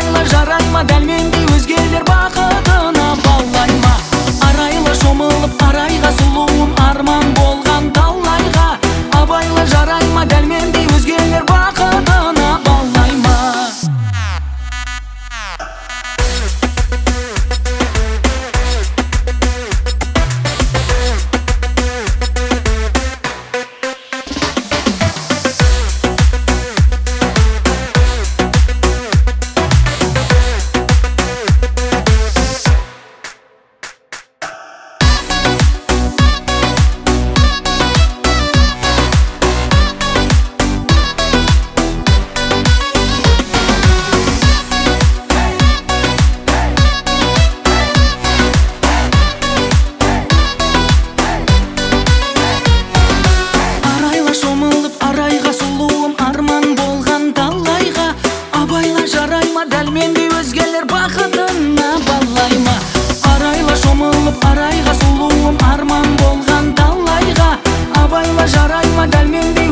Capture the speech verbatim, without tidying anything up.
абайла жарайма дәл мендей өзгелер бақытына балайма. Арайлы шомылып арайға сұлуым арман болған талайға, абайла жарайма дәл мендей өзгелер бақытына балайма. Дәл мендей өзгелер бақытына балайма. Арайла шомылып арайға сұлуым арман болған талайға, абайла жарайма дәл мендей